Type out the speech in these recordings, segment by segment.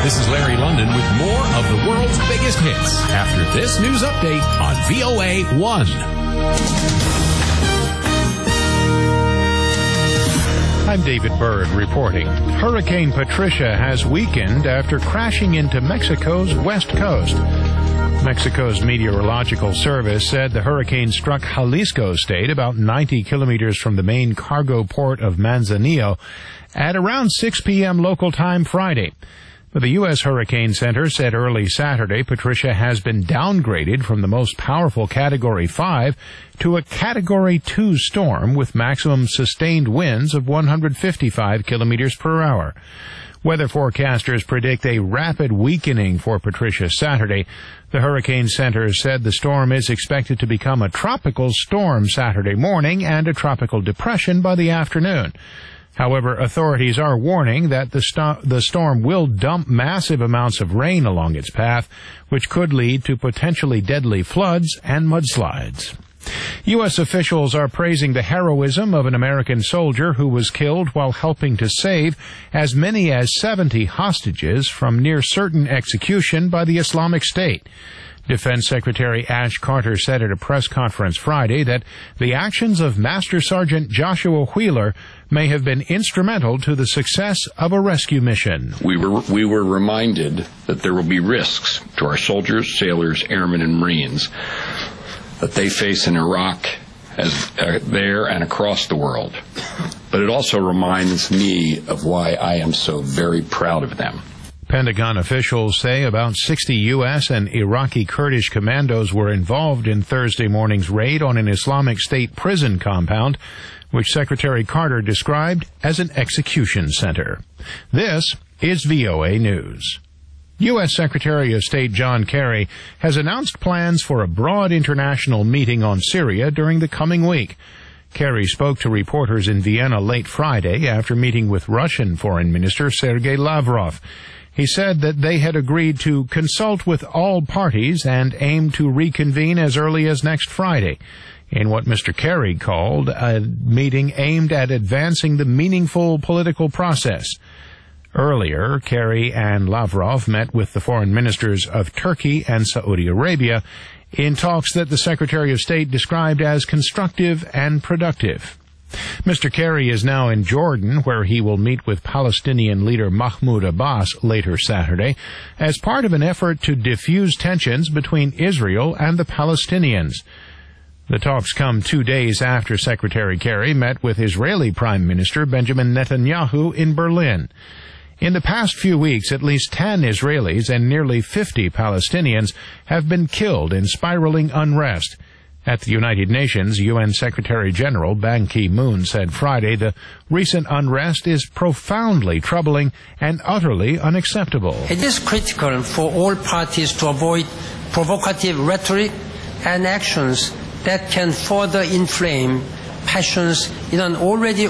This is Larry London with more of the world's biggest hits after this news update on VOA 1. I'm David Byrd reporting. Hurricane Patricia has weakened after crashing into Mexico's west coast. Mexico's meteorological service said the hurricane struck Jalisco state about 90 kilometers from the main cargo port of Manzanillo at around 6 p.m. local time Friday. But the U.S. Hurricane Center said early Saturday Patricia has been downgraded from the most powerful Category 5 to a Category 2 storm with maximum sustained winds of 155 kilometers per hour. Weather forecasters predict a rapid weakening for Patricia Saturday. The Hurricane Center said the storm is expected to become a tropical storm Saturday morning and a tropical depression by the afternoon. However, authorities are warning that the storm will dump massive amounts of rain along its path, which could lead to potentially deadly floods and mudslides. U.S. officials are praising the heroism of an American soldier who was killed while helping to save as many as 70 hostages from near-certain execution by the Islamic State. Defense Secretary Ash Carter said at a press conference Friday that the actions of Master Sergeant Joshua Wheeler may have been instrumental to the success of a rescue mission. We were reminded that there will be risks to our soldiers, sailors, airmen, and Marines that they face in Iraq, there and across the world. But it also reminds me of why I am so very proud of them. Pentagon officials say about 60 U.S. and Iraqi Kurdish commandos were involved in Thursday morning's raid on an Islamic State prison compound, which Secretary Carter described as an execution center. This is VOA News. U.S. Secretary of State John Kerry has announced plans for a broad international meeting on Syria during the coming week. Kerry spoke to reporters in Vienna late Friday after meeting with Russian Foreign Minister Sergei Lavrov. He said that they had agreed to consult with all parties and aim to reconvene as early as next Friday in what Mr. Kerry called a meeting aimed at advancing the meaningful political process. Earlier, Kerry and Lavrov met with the foreign ministers of Turkey and Saudi Arabia in talks that the Secretary of State described as constructive and productive. Mr. Kerry is now in Jordan, where he will meet with Palestinian leader Mahmoud Abbas later Saturday as part of an effort to diffuse tensions between Israel and the Palestinians. The talks come 2 days after Secretary Kerry met with Israeli Prime Minister Benjamin Netanyahu in Berlin. In the past few weeks, at least 10 Israelis and nearly 50 Palestinians have been killed in spiraling unrest. At the United Nations, UN Secretary-General Ban Ki-moon said Friday the recent unrest is profoundly troubling and utterly unacceptable. It is critical for all parties to avoid provocative rhetoric and actions that can further inflame passions in an already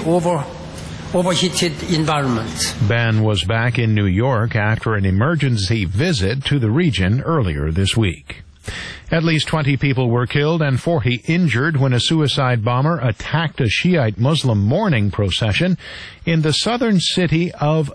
overheated environment. Ban was back in New York after an emergency visit to the region earlier this week. At least 20 people were killed and 40 injured when a suicide bomber attacked a Shiite Muslim mourning procession in the southern city of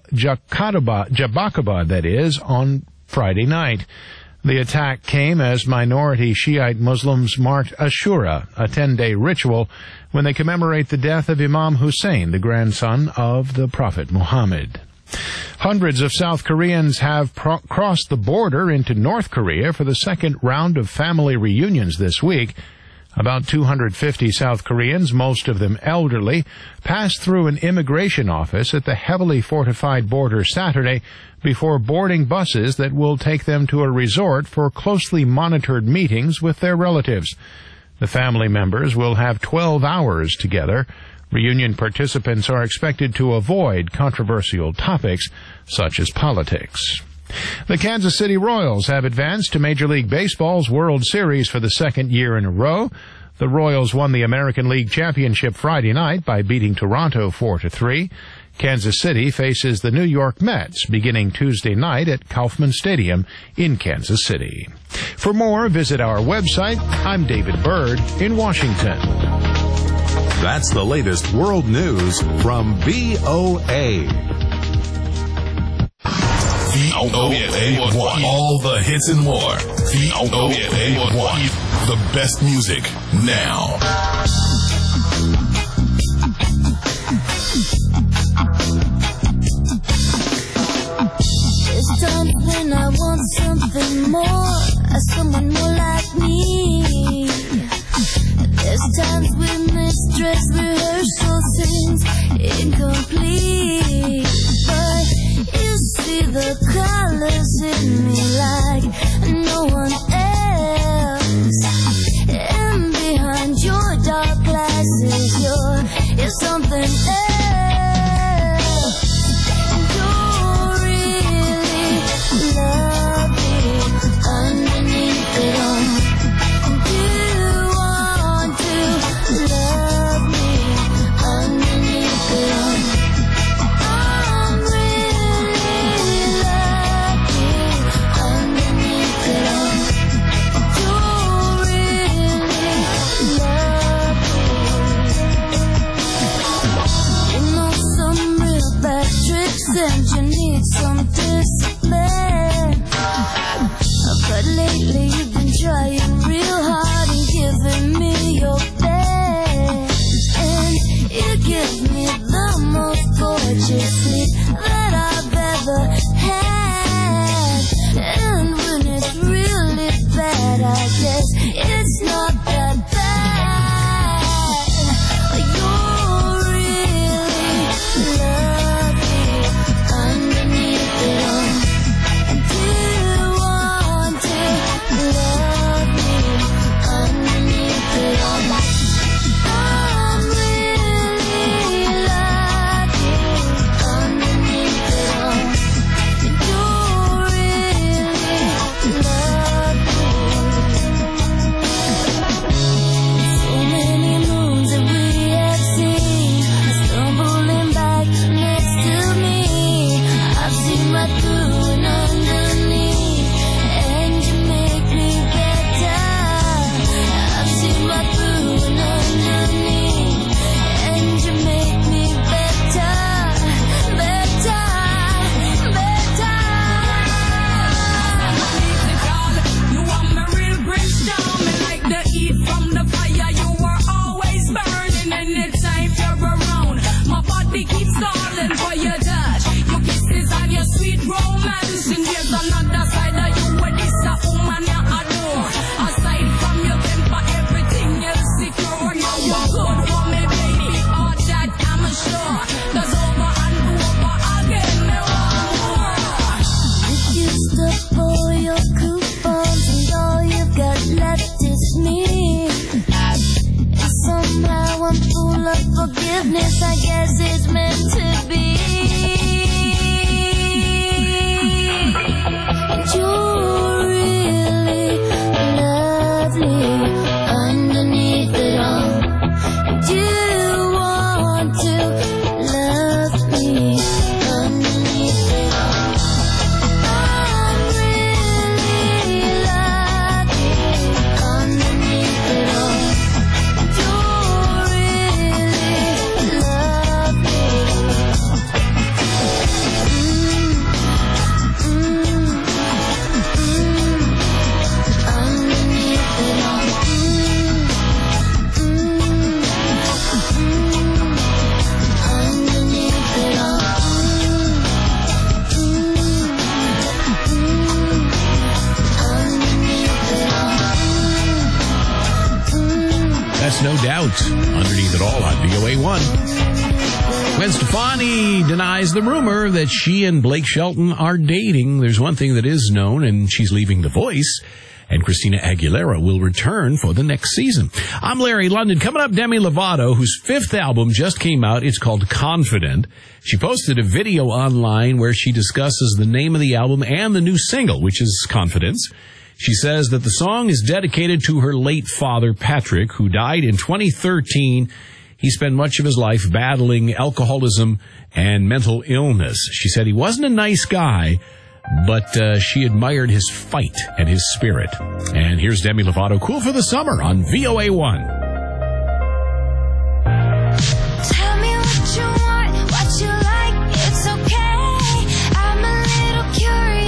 Jabakabad, on Friday night. The attack came as minority Shiite Muslims marked Ashura, a 10-day ritual when they commemorate the death of Imam Hussein, the grandson of the Prophet Muhammad. Hundreds of South Koreans have crossed the border into North Korea for the second round of family reunions this week. About 250 South Koreans, most of them elderly, passed through an immigration office at the heavily fortified border Saturday before boarding buses that will take them to a resort for closely monitored meetings with their relatives. The family members will have 12 hours together. Reunion participants are expected to avoid controversial topics such as politics. The Kansas City Royals have advanced to Major League Baseball's World Series for the second year in a row. The Royals won the American League Championship Friday night by beating Toronto 4-3. Kansas City faces the New York Mets beginning Tuesday night at Kauffman Stadium in Kansas City. For more, visit our website. I'm David Byrd in Washington. That's the latest world news from VOA. VOA1. All the hits and more. VOA1. The best music now. There's times when I want something more, someone more like me. There's times when this dress rehearsal seems incomplete. But you see the colors in me like no one else. And behind your dark glasses, you're something else. Underneath it all, do you want to love me? Underneath it all, I'm really lucky. Underneath it all, you're really lucky. You know some real bad tricks and you need some discipline. But lately you've been trying real hard and giving me your best. And you give me the most gorgeous sleep that I've ever had. And when it's really bad, I guess it's not that bad. You're really lovely underneath it all. Love me underneath it all. I'm really lucky underneath it all. You're really lucky. So many moons that we have seen stumbling back next to me. I've seen right through and underneath, and you make me better. I've seen right through and underneath, and you make me better, better, better. You want me real brimstone, me like the heat from the fire. You were always burning anytime you're around. My body keeps calling for your touch. Your kisses and your sweet romance, and there's another side of you where this a woman you adore. Aside from your temper, everything else secure. You are good for me, baby, all that I'm sure. 'Cause over and over again, me want more. You used up all your coupons and all you've got left is me. And somehow I'm full of forgiveness, I guess it's meant to be. You're really lovely underneath it all. Do you want to love me underneath it all? I'm really lucky underneath it all. You're really lovely. Underneath it all. Underneath it all. Underneath it all. That's no doubt underneath it all on VOA1. Gwen Stefani denies the rumor that she and Blake Shelton are dating. There's one thing that is known, and she's leaving The Voice, and Christina Aguilera will return for the next season. I'm Larry London. Coming up, Demi Lovato, whose 5th album just came out. It's called Confident. She posted a video online where she discusses the name of the album and the new single, which is Confidence. She says that the song is dedicated to her late father, Patrick, who died in 2013. He spent much of his life battling alcoholism and mental illness. She said he wasn't a nice guy, but she admired his fight and his spirit. And here's Demi Lovato, Cool for the Summer on VOA1. Tell me what you want, what you like, it's okay. I'm a little curious.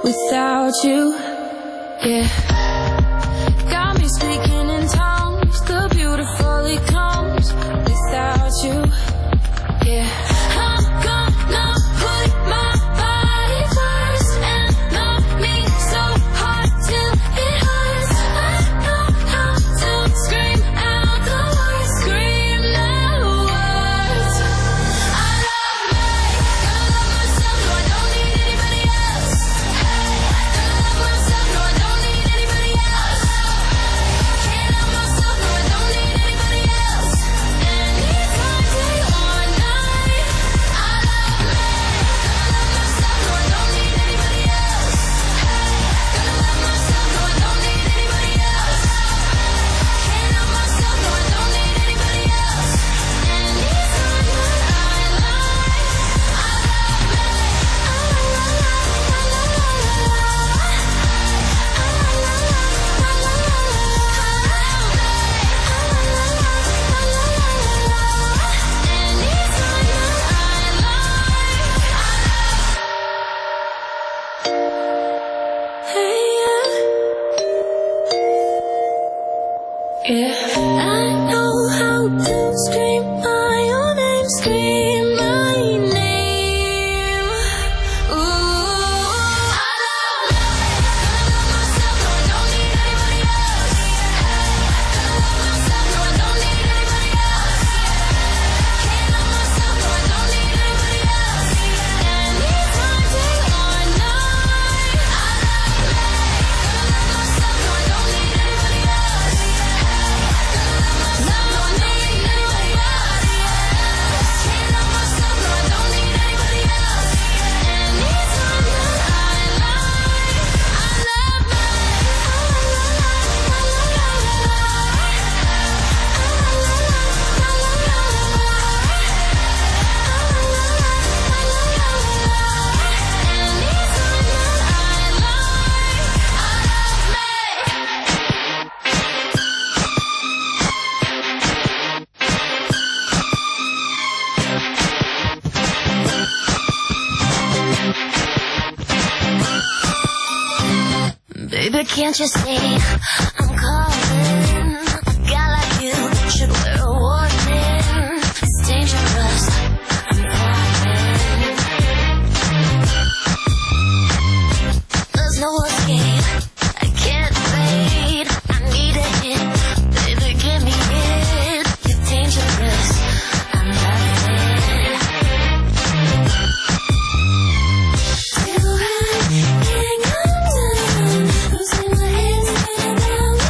without you. Yeah. Got me speaking in tongues, the beautiful it comes without you. Yeah. I'm gonna put my body first and love me so hard till it hurts. I know how to scream out the words, scream the words. I love me, gotta love myself, no I don't need anybody else. Hey, gotta love myself, no I don't need anybody else. Can't love myself, no I don't need anybody else. Anytime, day or night. I love me, gotta love myself, no I don't need anybody else. Hey, gotta love myself, no I don't need anybody else. Can't love myself, no I don't need anybody else. Anytime that I lie, I love me. Yeah, I know how to scream my own name, scream my name. Ooh, I love me, gotta love myself, no I don't need anybody else. Gotta love myself, no I don't need anybody else. Can't love myself, no I don't need anybody else. Anytime, day or night. I love me, gotta love myself, no I don't need anybody else. Gotta love myself, no I don't need anybody else. Can't love myself, no I don't need anybody else. Anytime that I lie, I love me. Baby, can't you see I'm calling? A guy like you should wear a warning. It's dangerous, I'm falling. There's no escape, I can't fade. I need a hit, baby, give me it. You're dangerous, I'm loving it. Till I can't come down, losing my head spinning round.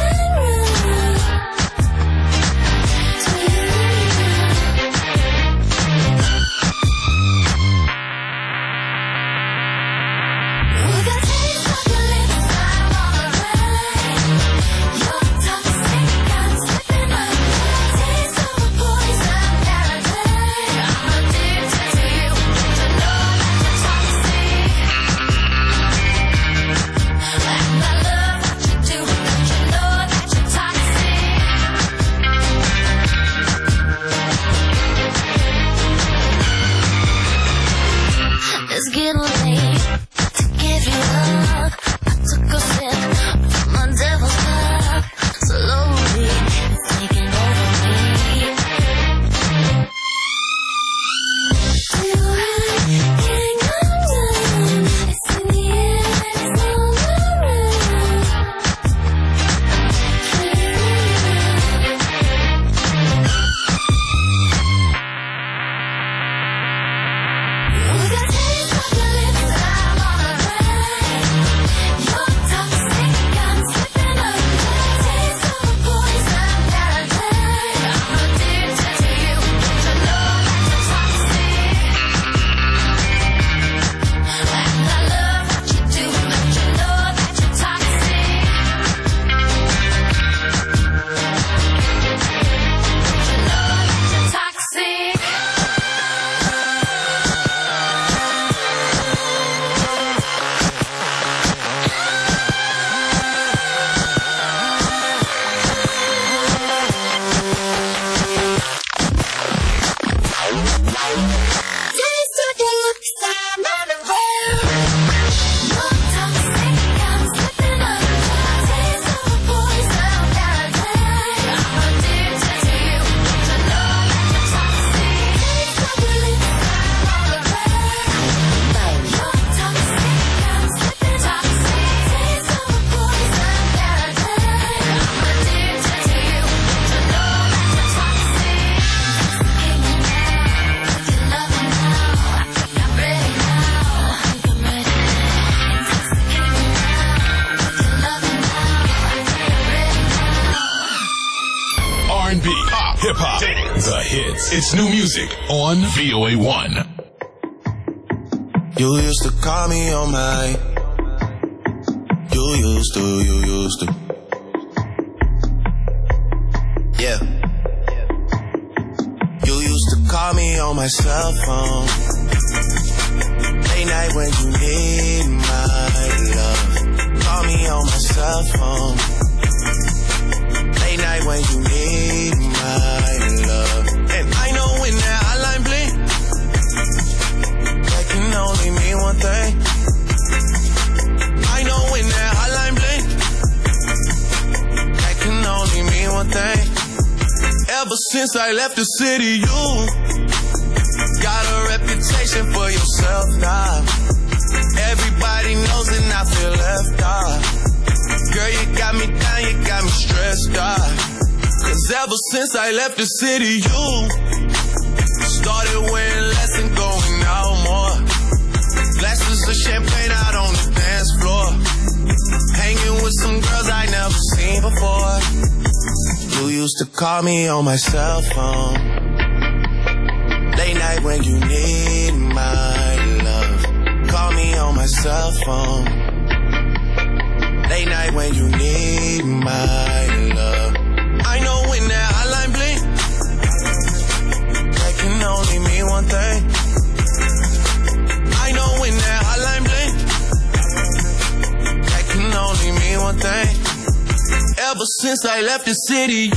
hip-hop, the hits. It's new music on VOA1. You used to call me on my... You used to. Yeah. You used to call me on my cell phone. Late night when you need my love. Call me on my cell phone. Late night when you need my love. And I know when that hotline blink, that can only mean one thing. I know when that hotline blink, that can only mean one thing. Ever since I left the city, you got a reputation for yourself now. Everybody knows and I feel left out. Girl, you got me down, you got me stressed out. Cause ever since I left the city, you started wearing less and going out more. Glasses of champagne out on the dance floor. Hanging with some girls I never seen before. You used to call me on my cell phone. Late night when you need my love. Call me on my cell phone. Late night when you need my love. I know when that hotline blink, that can only mean one thing. I know when that hotline blink, that can only mean one thing. Ever since I left the city,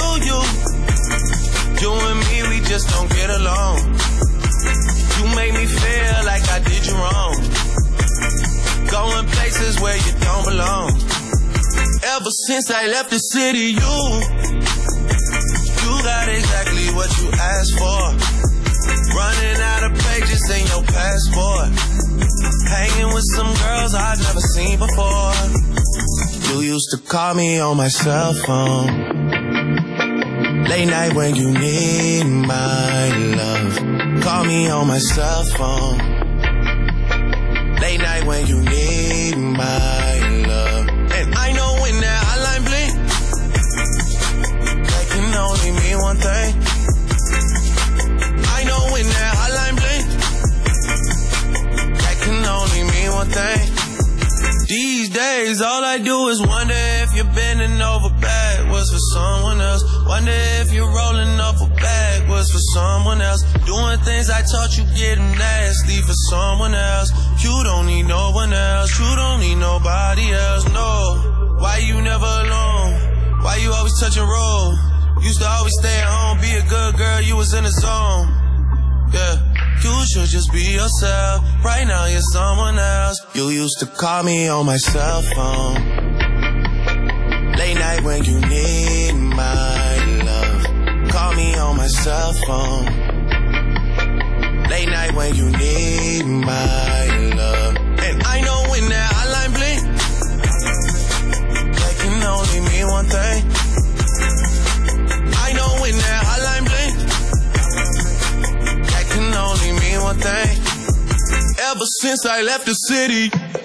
you and me, we just don't get along. You make me feel like I did you wrong. Going places where you don't belong. Ever since I left the city, you got exactly what you asked for. Running out of pages in your passport. Hanging with some girls I've never seen before. You used to call me on my cell phone. Late night when you need my love. Call me on my cell phone. Late night when you need my love. And I know when that hotline blink, that can only mean one thing. I know when that hotline blink, that can only mean one thing. These days, all I do is wonder if you're bending over backwards for someone else. Wonder if you're rolling over backwards for someone else. Doing things I taught you, getting nasty for someone else. You don't need no one else. You don't need nobody else, no. Why you never alone? Why you always touch and roll? Used to always stay at home, be a good girl, you was in the zone. Yeah. You should just be yourself. Right now you're someone else. You used to call me on my cell phone. Late night when you need my love. Call me on my cell phone. Late night when you need my love. And I know when that hotline blink, that can only mean one thing. I know when that hotline blink, that can only mean one thing. Ever since I left the city.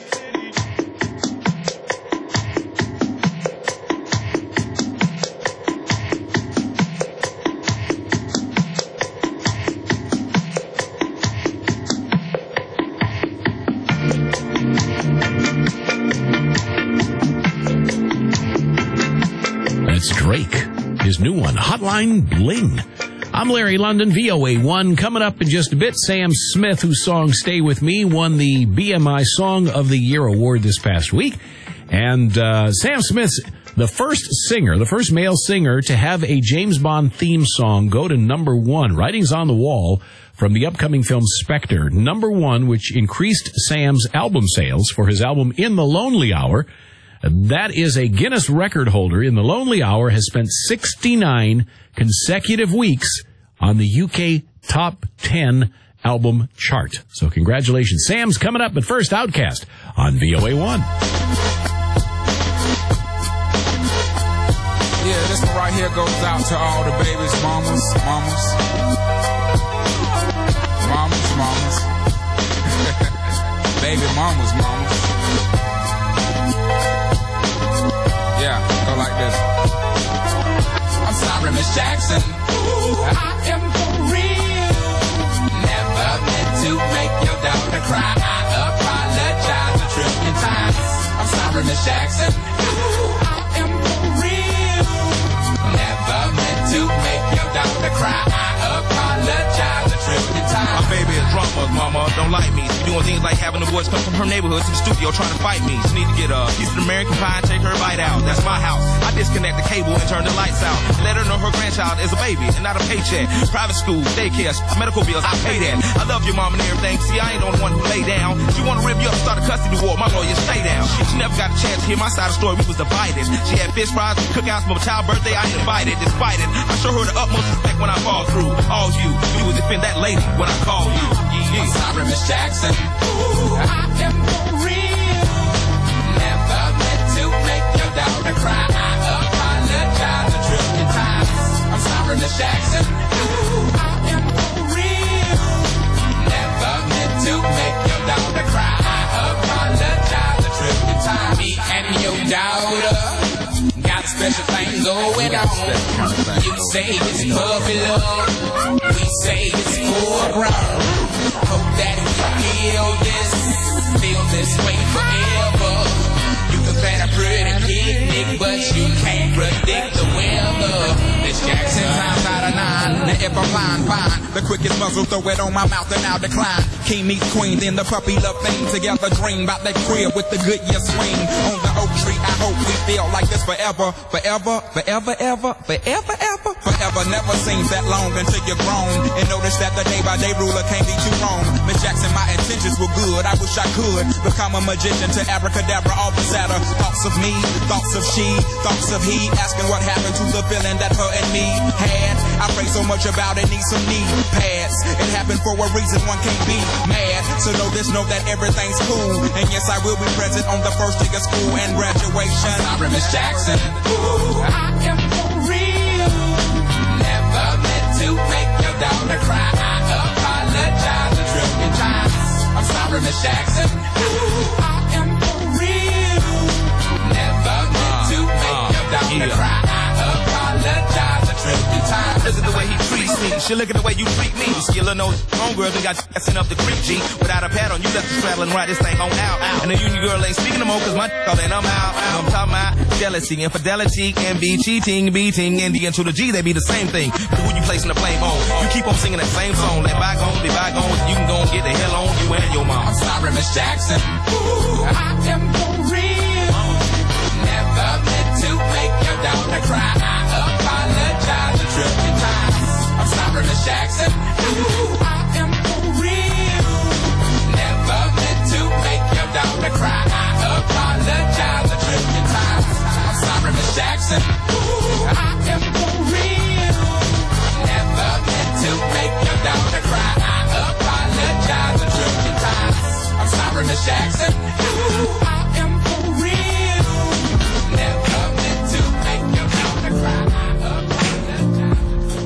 That's Drake. His new one, Hotline Bling. I'm Larry London, VOA1. Coming up in just a bit, Sam Smith, whose song Stay With Me won the BMI Song of the Year award this past week. And Sam Smith's the first male singer to have a James Bond theme song go to number one. Writings on the wall from the upcoming film Spectre. Number one, which increased Sam's album sales for his album In the Lonely Hour. That is a Guinness record holder. In the Lonely Hour has spent 69 consecutive weeks on the UK Top 10 album chart. So congratulations. Sam's coming up, but first, Outkast on VOA1. Yeah, this one right here goes out to all the babies, mamas. Baby mamas. Yeah, go like this. I'm sorry, Miss Jackson. Miss Jackson. I am for real. Never meant to make your daughter cry. I apologize a trillion times. My baby is drunk, mama don't like me. She doing things like having the boys come from her neighborhood to the studio trying to fight me. She need to get a piece of American pie and take her bite out. That's my house. I disconnect the cable and turn the lights out. Let her know her grandchild is a baby and not a paycheck. Private school, daycare, medical bills, I pay that. I love your mom and everything. See, I ain't the only one who lay down. She wanna rip you up, start a custody war. My lawyer, stay down. She never got a chance to hear my side of the story. We was divided. She had fish fries and cookouts for my child's birthday. I invited. Despite it, I show her the utmost respect when I fall through. All you would defend that lady when I call you. Yeah. I'm sorry, Miss Jackson. Ooh, I am for real. Never meant to make your daughter cry. I apologize a trillion times. I'm sorry, Miss Jackson. Ooh, I am for real. Never meant to make your daughter cry. I apologize a trillion times. Me and your daughter got a special thing going on. You say it's puppy love. We say it's full grown. Hope that we feel this way forever. You can plan a pretty picnic, but you can't predict the weather. Miss Jackson, times out of 9. Now if I'm lying, fine. The quickest muzzle, throw it on my mouth and I'll decline. King meets queen, then the puppy love thing. Together dream about that crib with the good year swing. On the oak tree, I hope we feel like this forever. Forever, forever, ever, forever, ever. Forever never seems that long until you're grown. And notice that the day by day ruler can't be too wrong. Miss Jackson, my intentions were good. I wish I could become a magician to abracadabra, all the sadder. Thoughts of me, thoughts of she, thoughts of he. Asking what happened to the feeling that her and me had. I pray so much about it, need some knee pads. It happened for a reason, one can't be mad. So know this, know that everything's cool. And yes, I will be present on the first day of school and graduation. I'm sorry, Miss Jackson. Ooh, I am for real. Never meant to make your daughter cry. I apologize a trillion times. I'm sorry, Miss Jackson. Ooh, I am for real. Never meant to make your daughter cry. I apologize a trillion times. Look at the way he treats me. She look at the way you treat me. You skill of those homegirls and got sent up the creek, G. Without a pad on, you left the straddle and ride this thing on out. And the union girl ain't speaking no more, cause my all in, I'm out. I'm talking about jealousy, infidelity, envy, cheating, beating, and the N to the G, they be the same thing. But who you placing the blame on? You keep on singing that same song. Let bygones be bygones. You can go and get the hell on you and your mom. I'm sorry, Miss Jackson. Ooh, I am for real. Never meant to make your daughter cry. I apologize a trillion times. I'm sorry, Miss Jackson. Ooh, I am for real. Never meant to make your daughter cry. I apologize a trillion times. I'm sorry, Miss Jackson. Ooh, I am for real. Never meant to make your daughter cry. I apologize a trillion times. I'm sorry, Miss Jackson. Ooh, I am for real. Never meant to make your daughter cry. I apologize.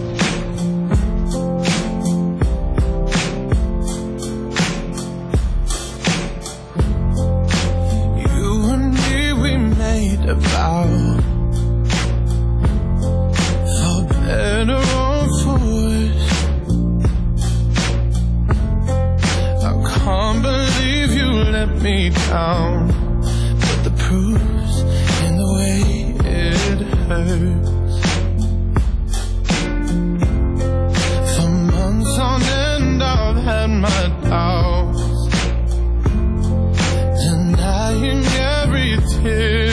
You and me, we made a vow, for better or for worse. I can't believe you let me down, but the proof's in the way it hurts. For months on end I've had my doubts, denying every tear.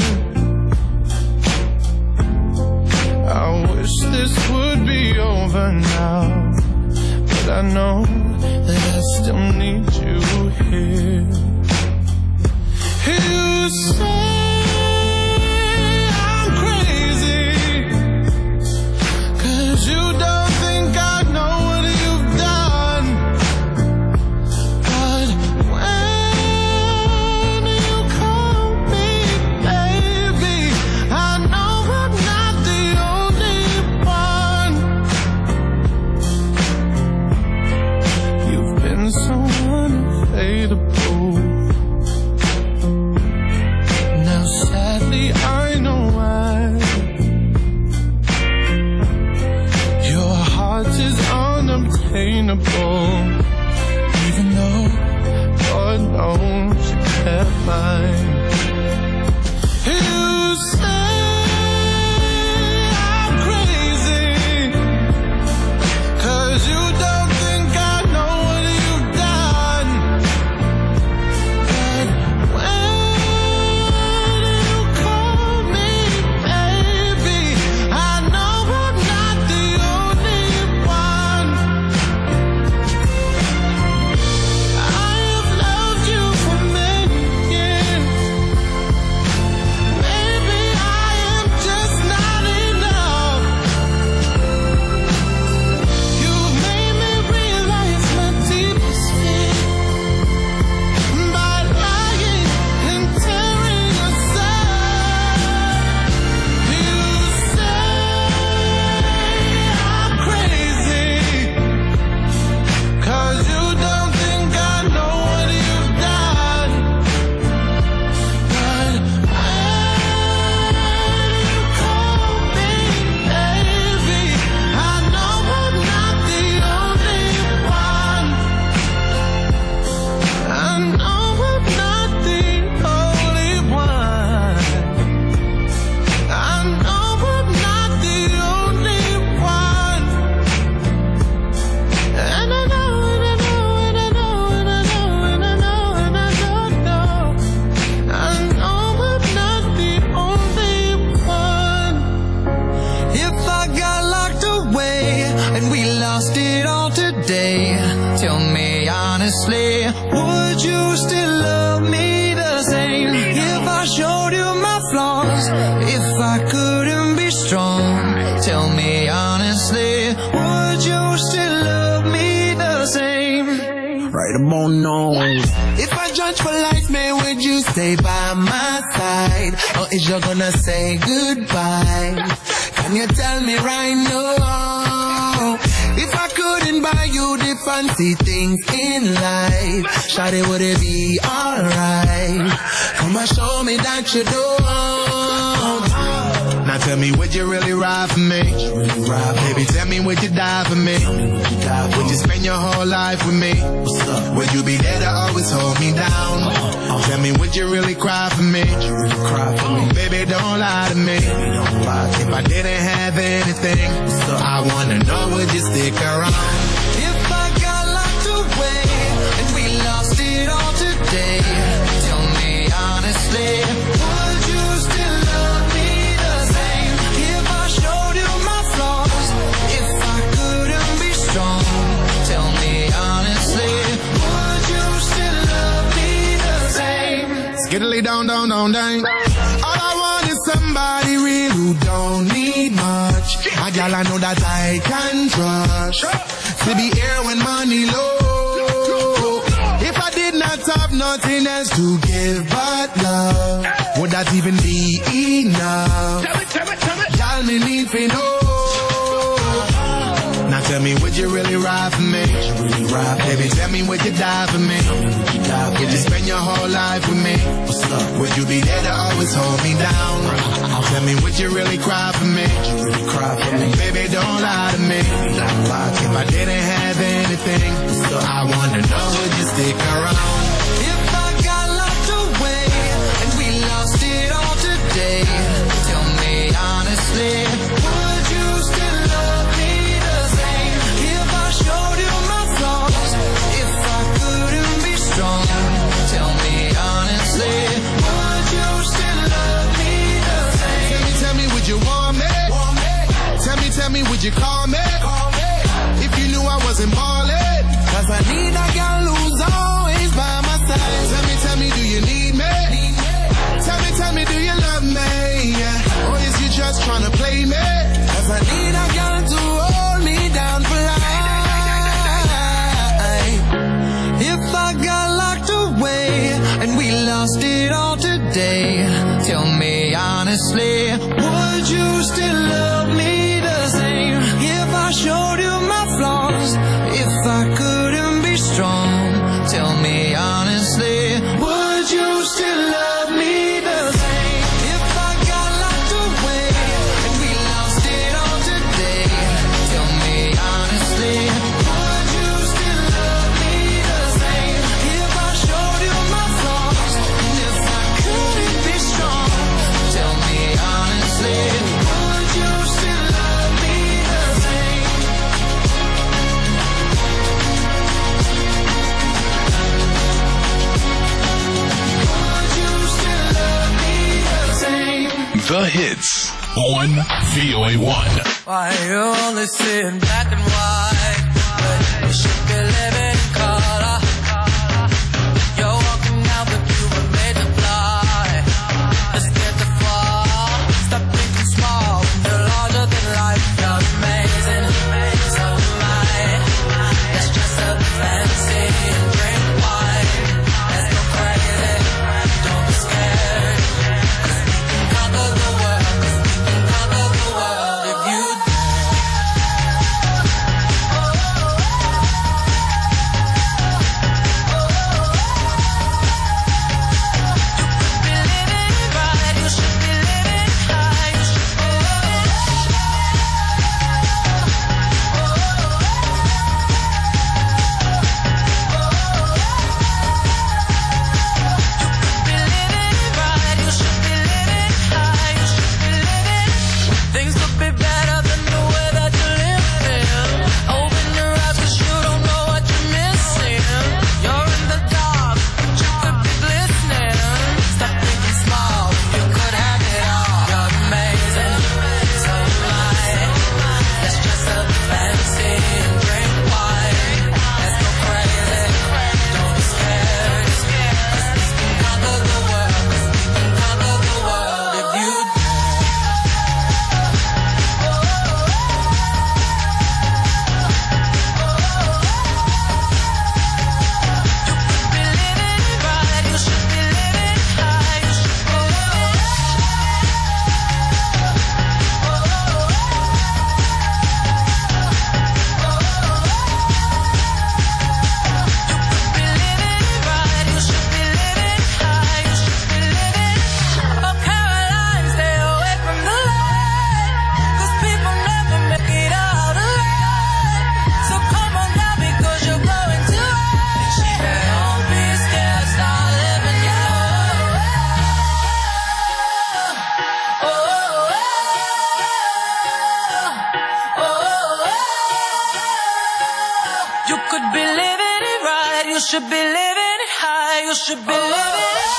I wish this would be over now, but I know that I still need you here. You say I'm crazy, 'cause you don't think I know what you've done. But when you call me baby, I know I'm not the only one. You've been so unfadable. Now sadly I know why. Your heart is unobtainable, even though God knows you kept mine. say I'm crazy, 'cause you don't think I know what you've done. But when you call me baby, I know I'm not the only one. I have loved you for many years. Maybe I am just not enough. You've made me realize my deepest fear by lying and tearing us up. You say I'm crazy, 'cause you don't think I know what you've done. But when you call me baby, I know I'm not the only one. I know I'm not the only one. I know I'm not the only one. And I know, and I know, and I know, and I know, and I know, and I don't know. I know I'm not the only one. If I got locked away and we lost it all today, tell me honestly, would you still love me the same? If I showed you my flaws, if I couldn't be strong, tell me honestly, would you still love me the same? Right about now. If I judge for life, man, would you stay by my side? Or is you gonna say goodbye? Can you tell me right now? If I couldn't buy you the fancy things in life, shawty, would it be alright? Come and show me that you don't. Now tell me, would you really ride for me? Baby, tell me, would you die for me? Would you spend your whole life with me? Would you be there to always hold me down? Tell me, would you really cry for me? Baby, don't lie to me. If I didn't have anything, I wanna know, would you stick around? If I got locked away and we lost it all today, tell me honestly, would you still love me the same? If I showed you my flaws, if I couldn't be strong, tell me honestly, would you still love me the same? Skiddly down, down, down, down. All I want is somebody real who don't need much. A gal I know that I can trust, to be here when money low. If I did not have nothing else to give but love, would that even be enough? Y'all me need to know. Now tell me, would you really ride for me? Baby, tell me, would you die for me? Would you spend your whole life with me? Would you be there to always hold me down? Tell me, would you really cry for me? Baby, don't lie to me. If I didn't have anything, I wanna know, would you stick around? If I got locked away and we lost it all today, tell me honestly, would you still love me the same? If I showed you my flaws, if I couldn't be strong, tell me honestly, would you still love me the same? Tell me, would you want me? Tell me, would you call me? If you knew I wasn't ballin', 'cause I need a girl who's always by my side. Tell me, do you need me? Tell me, do you love me? Or is you just tryna play me? 'Cause I need a girl to hold me down for life. If I got locked away and we lost it all today, tell me honestly, would you still love me the same? If I showed you my flaws, if I couldn't be strong, tell me honestly, would you still love me the same? If I got locked away and we lost it all today, tell me honestly, would you still love me the same? If I showed you my flaws, and if I couldn't be The hits on VOA1. Why you only see in black and white? But you should be living in color. You're walking out, but you were made to fly. You're scared to fall. Stop thinking small. You're larger than life. You're amazing. So am I. Let's dress up fancy and drink wine. Let's go crazy. Don't be scared. 'Cause we can conquer the world. 'Cause we can conquer the world if you should be living it high. You should be living it.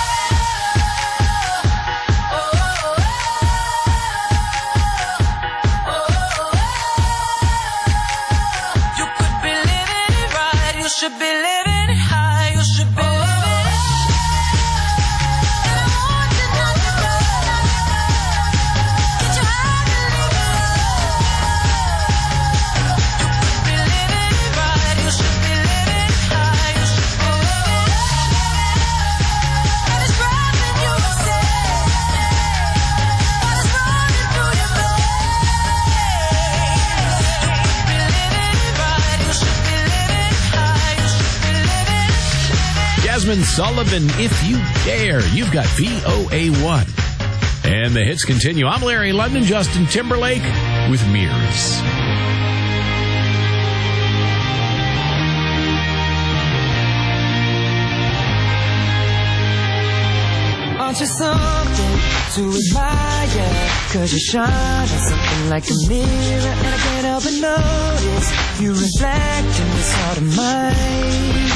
You could be living it right. You should be living it high. You should be living it. And I want you not to go. Get you high and live it. You could be living it right. You should be living it high. You should be living it. What is wrong with you, say? What is running through your Jasmine Sullivan, If You Dare. You've got VOA1. And the hits continue. I'm Larry London, Justin Timberlake with Mirrors. Aren't you something to admire? 'Cause you shine on something like a mirror, and I can't help but notice you reflect in this heart of mine.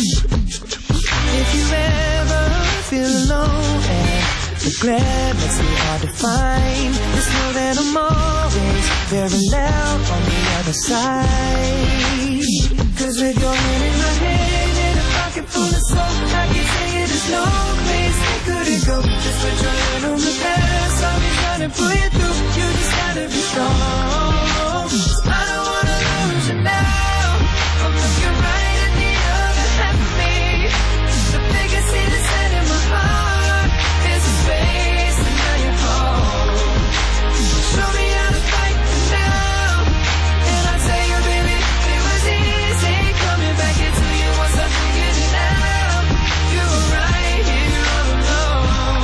If you ever feel alone and the glare makes me hard to find, just know that I'm always very loud on the other side. 'Cause with your hand in my hand and a pocket full of soul, I can tell you there's no place they couldn't go. Just put your hand on the past, I'll be trying to pull you through. You just gotta be strong. I don't wanna lose you now. I'm looking right at the other half of me. The biggest thing that's set in my heart is a space, and now you're home. Show me how to fight now, and I'll tell you, baby, it was easy coming back into you once I figured it out. You were right here all alone.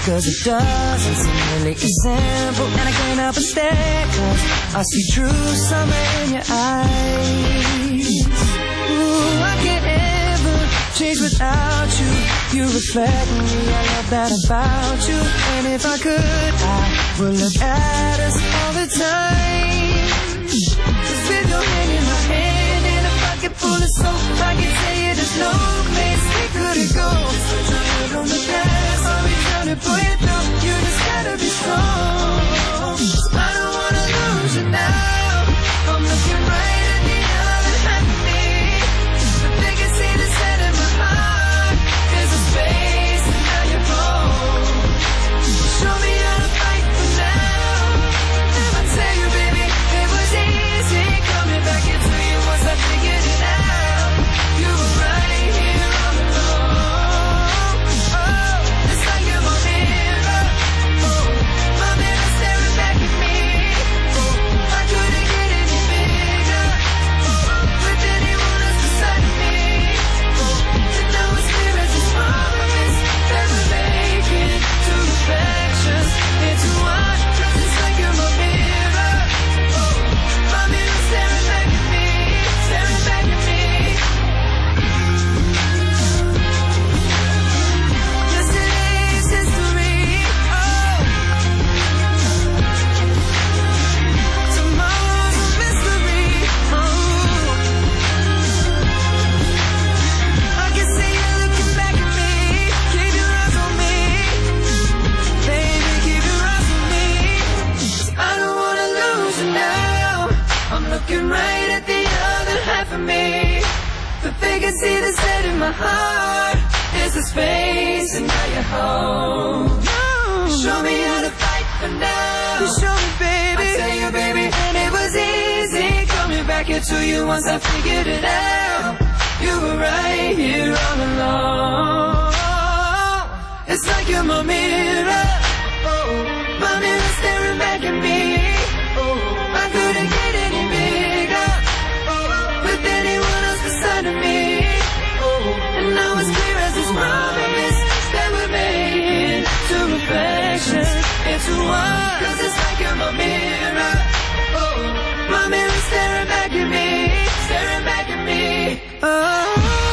'cause it doesn't seem really as simple. And I can't help but stare, 'cause I see true summer in your eyes. Ooh, I can't ever change without you. You reflect me, I love that about you. And if I could, I would look at us all the time. 'Cause with your hand in my hand and a pocket full of soap, I can tell you there's no place we couldn't go. So try on the past, I'll be trying to pull you through. You just gotta be strong. I don't wanna lose you now. I'm looking right at the other half of me, but they can see the set in my heart. There's a space and now you're home. Show me how to fight for now. And I tell you, baby, it was easy coming back into you once I figured it out. You were right here all along. Oh, it's like you're my mirror. Oh, my mirror staring back at me. Oh, I couldn't get any bigger. Oh, with anyone else beside me. Oh, and now it's clear as this promise that we're making two reflections into one. 'Cause it's like you're my mirror. Oh, my mirror staring back at me, staring back at me. Yesterday's history. Oh, tomorrow's a mystery. Oh, I can see you looking back at me. Keep your eyes on me, baby. Keep your eyes on me. I don't wanna lose you now. I'm looking right at the other half of me, but they can see the set in my heart. There's a space and now you're home. Show me how to fight for now. Show me, baby. I tell you, baby, and it was easy coming back into you once I figured it out. You were right here all along. It's like you're my mirror. Oh, my mirror staring back at me. Oh, I couldn't get any bigger. Oh, with anyone else beside of me. Oh, and now it's clear as this promise that we're making two reflections into one. 'Cause it's like you're my mirror. Oh, my mirror staring back at me, staring back at me. Oh.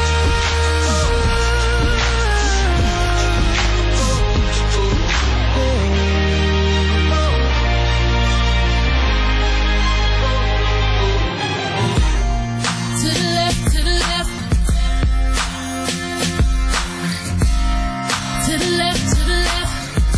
To the left, to the left. To the left, to the left.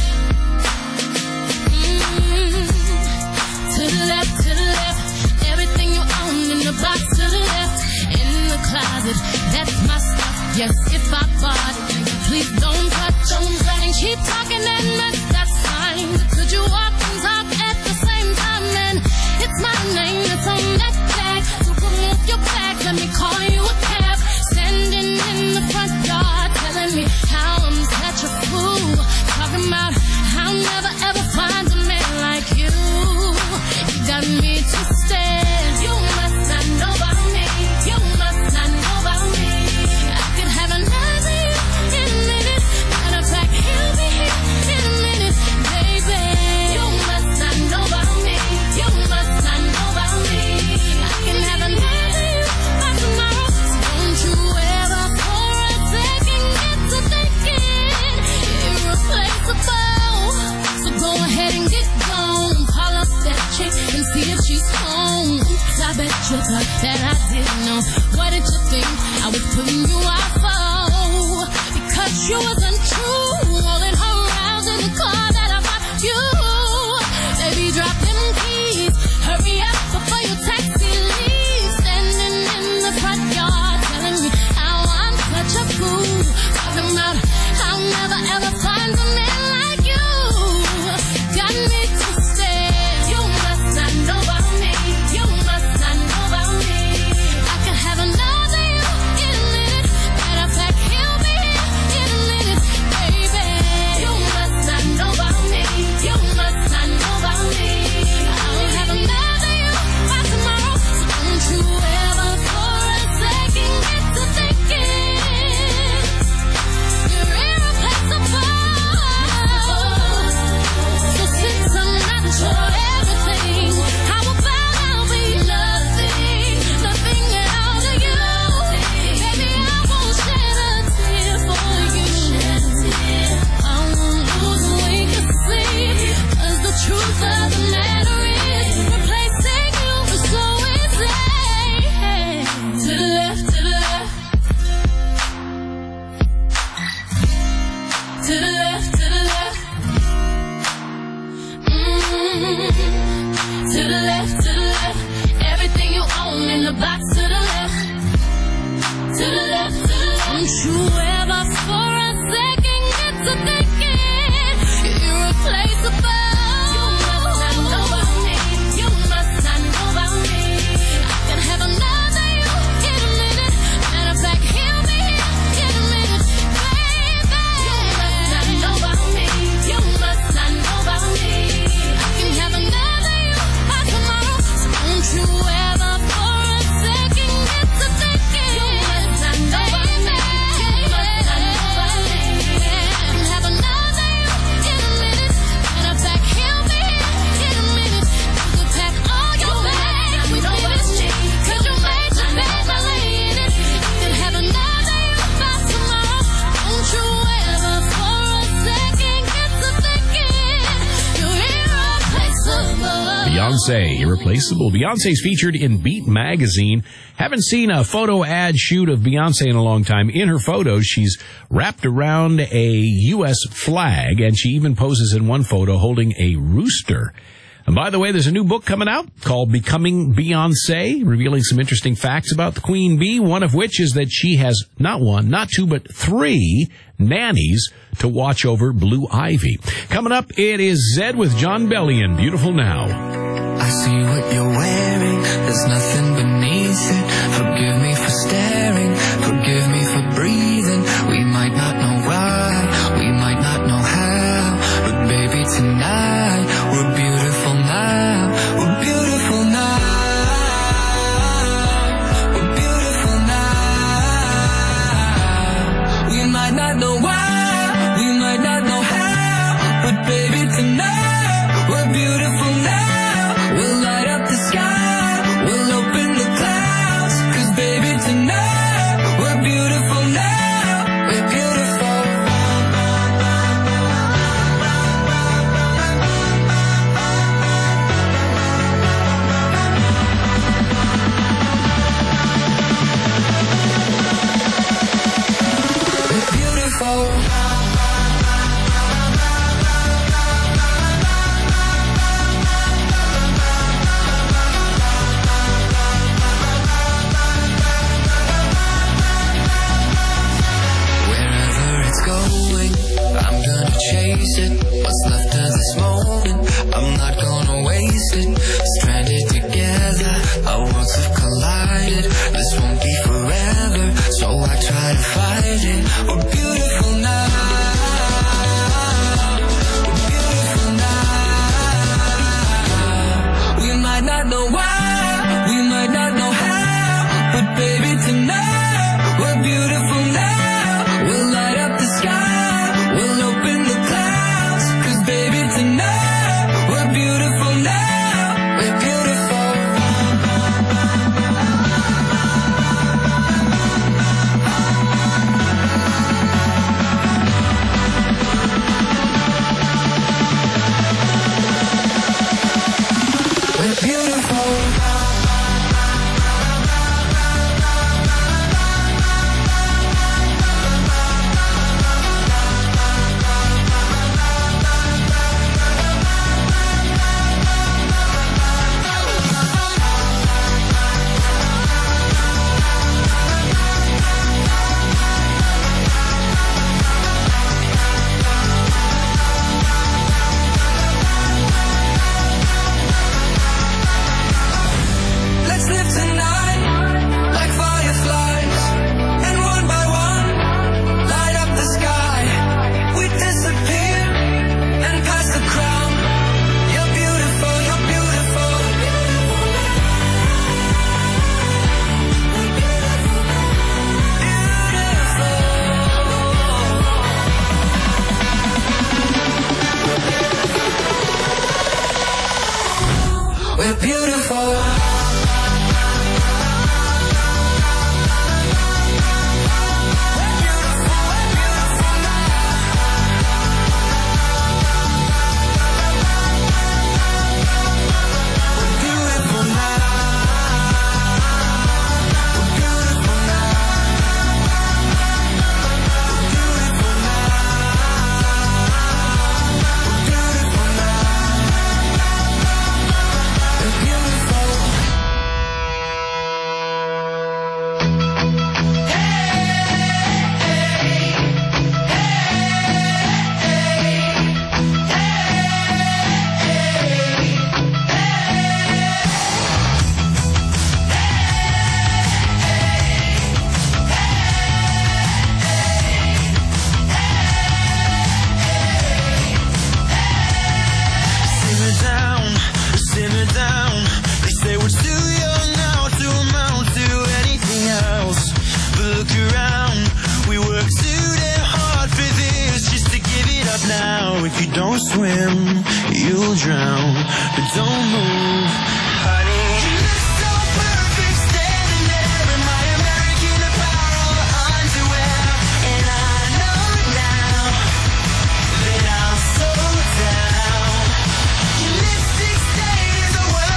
To the left, to the left. Everything you own in the box to the left. In the closet, that's my stuff. Yes, if I bought it, please don't touch. Don't try and keep talking and that's fine. Could you walk and talk at the same time? And it's my name that's on that tag. So come off your back, let me call you a cab. Standing in the front yard, telling me how I'm such a fool. Talking about how I'll never ever find a man like you. You got me twisted. You must not know about me. You must not know about me. I could have another you in a minute. Matter of fact, he'll be here in a minute, baby. You must not know about me. You must not know about me. I can have another you by tomorrow. So don't you ever for a second get to thinking irreplaceable. So go ahead and get gone. Call up that chick and see if she's home. Oops, I bet you thought that I didn't know. What did you think I was putting you out for? Because you wasn't true. Rolling her around in the car that I bought you. Baby, drop them keys. Hurry up before your taxi leaves. Standing in the front yard telling me how I'm such a fool. Talking about how I'll never ever find a man like you. Got me twisted. You must not know about me. You must not know about me. I could have another you in a minute. Matter of fact, he'll be here in a minute, Beyonce, irreplaceable. Beyonce's featured in Beat Magazine. Haven't seen a photo ad shoot of Beyonce in a long time. In her photos, she's wrapped around a U.S. flag, and she even poses in one photo holding a rooster. And by the way, there's a new book coming out called Becoming Beyonce, revealing some interesting facts about the Queen Bee, one of which is that she has not one, not two, but 3 nannies to watch over Blue Ivy. Coming up, it is Zed with John Bellion, Beautiful Now. I see what you're wearing, there's nothing beneath it. Forgive me for staring, forgive me for breathing. We might not know why, we might not know how, but baby, tonight we're beautiful now. We're beautiful now. We're beautiful now. We might not know why, we might not know how, but baby, tonight we're beautiful now. We'll light up the sky, we'll open the clouds, 'cause baby, tonight we're beautiful now. We're beautiful. We're beautiful. I'm gonna chase it. What's left of this moment, I'm not gonna waste it. Stranded together, our worlds have collided. This won't be forever, so I try to fight it. We're beautiful now. We're beautiful now. We might not know why, we might not know how, but baby, tonight we're beautiful now. We'll light up the sky, we'll open the clouds, 'cause baby, tonight we're beautiful now. We're beautiful. We're beautiful. Let's live tonight like fireflies, and one by one light up the sky. We disappear and pass the crown. You're beautiful, you're beautiful. Beautiful. We're beautiful. Simmer down. They say we're too young now to amount to anything else. But look around, we work too damn hard for this, just to give it up now. If you don't swim, you'll drown. But don't move, honey. You look so perfect standing there in my American Apparel underwear. And I know now that I'm so down. Your lipstick stain is a word.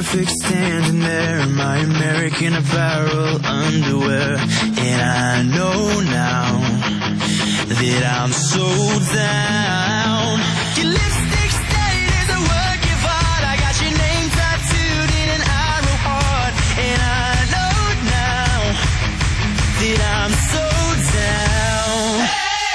perfect standing there in my American Apparel underwear. And I know now that I'm so down. Your lipstick stain is a work of art. I got your name tattooed in an arrow heart. And I know now that I'm so down.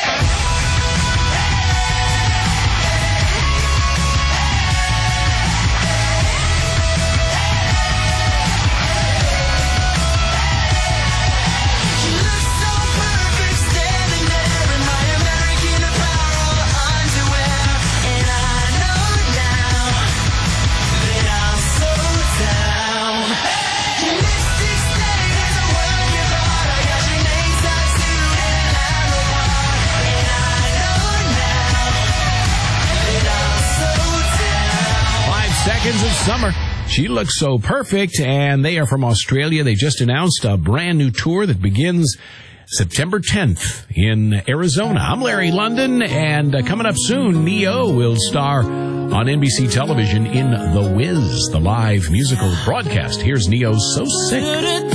Seconds of Summer. She looks so perfect, and they are from Australia. They just announced a brand new tour that begins September 10th in Arizona. I'm Larry London, and coming up soon, Neo will star on NBC television in The Wiz, the live musical broadcast. Here's Neo's So Sick.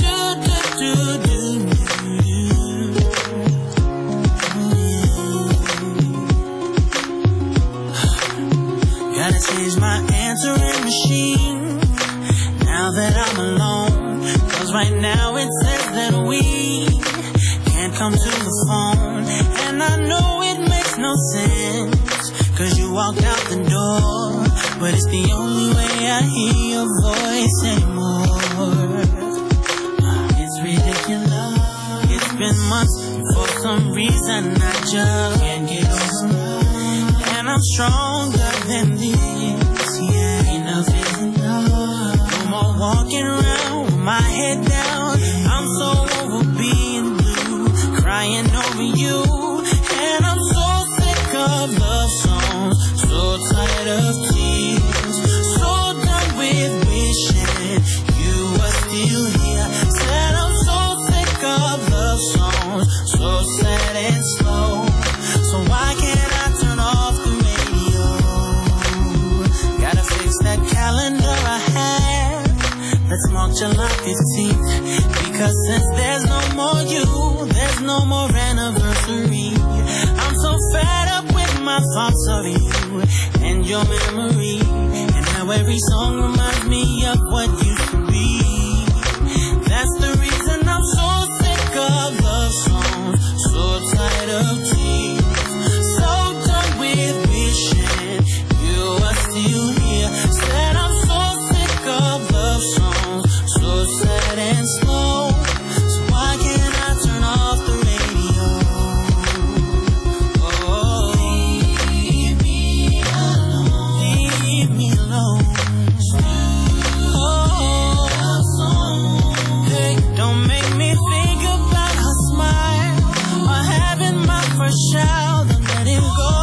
Gotta change my answering machine now that I'm alone. Cause right now it says that we can't come to the phone. And I know it makes no sense, cause you walked out the door. But it's the only way I hear your voice anymore. It's ridiculous. It's been months, and for some reason I just can't get over. And I'm stronger than this, yeah. Enough is enough. No more walking around with my head down. I'm so over being blue, crying over you. And I'm so sick of love songs, so tired of tears, so done with wishing you were still here. Said I'm so sick of love songs, so sad and slow. So why can't I turn off the radio? Gotta fix that calendar I have. Let's mark July 15th. Because since there's no more you, there's no more anniversary. I'm so fed up with my thoughts of you and your memory. And how every song reminds me of what used to be. That's the reason I'm so sick of love songs, so tired of tears. Still here, said I'm so sick of love songs, so sad and slow. So why can't I turn off the radio? Oh, leave me alone, leave me alone. Oh, hey, don't make me think about her smile or having my first child and let him go.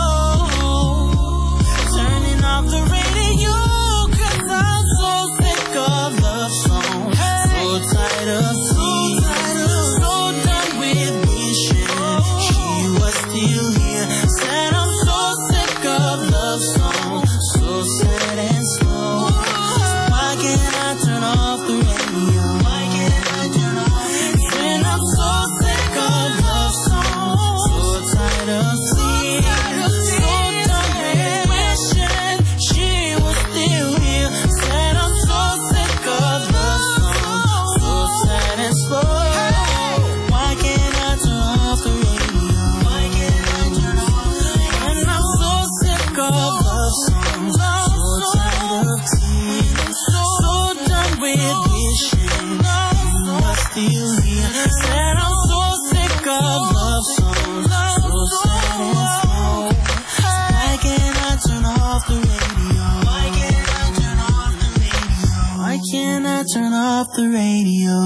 The radio, cause I'm so sick of love songs, so tired of tears, so done with wishing she was still here. Said I'm so sick of love songs, so sad and slow. So why can't I turn off the radio? Why can't I turn off the radio? Said I'm so sick of love songs, so tired of tears, so done with wishing she was still here. Said I'm so sick of love songs, so sad and slow. Why can't I turn off the radio? Why can't I turn off the radio? And I'm so sick of love songs, so tired of tears, so done with wishing you were still here. Said I'm so sick of love songs, so sad and slow. Why can't I turn off the radio? Why can't I turn off the radio? Why can't I turn off the radio?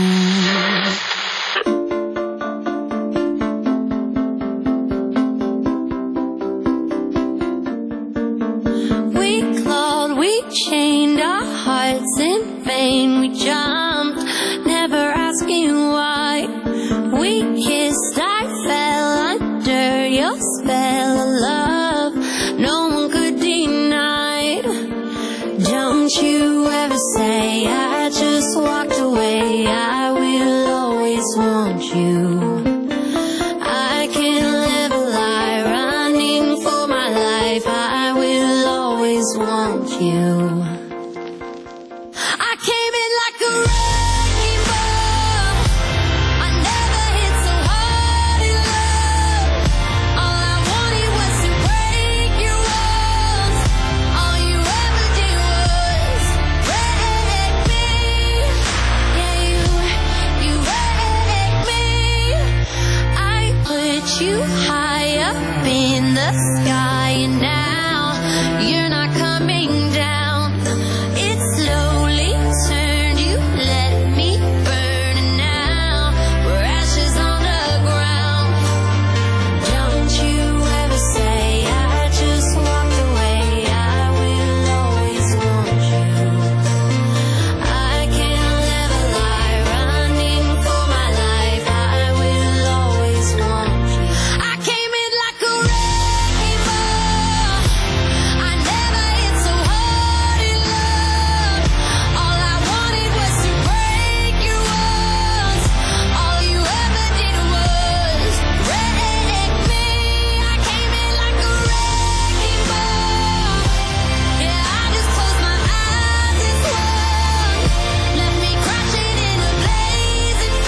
We clawed, we chained our hearts in vain. We jumped, never asking why. We kissed, I fell under your spell of love. No one could deny. Don't you ever say want you.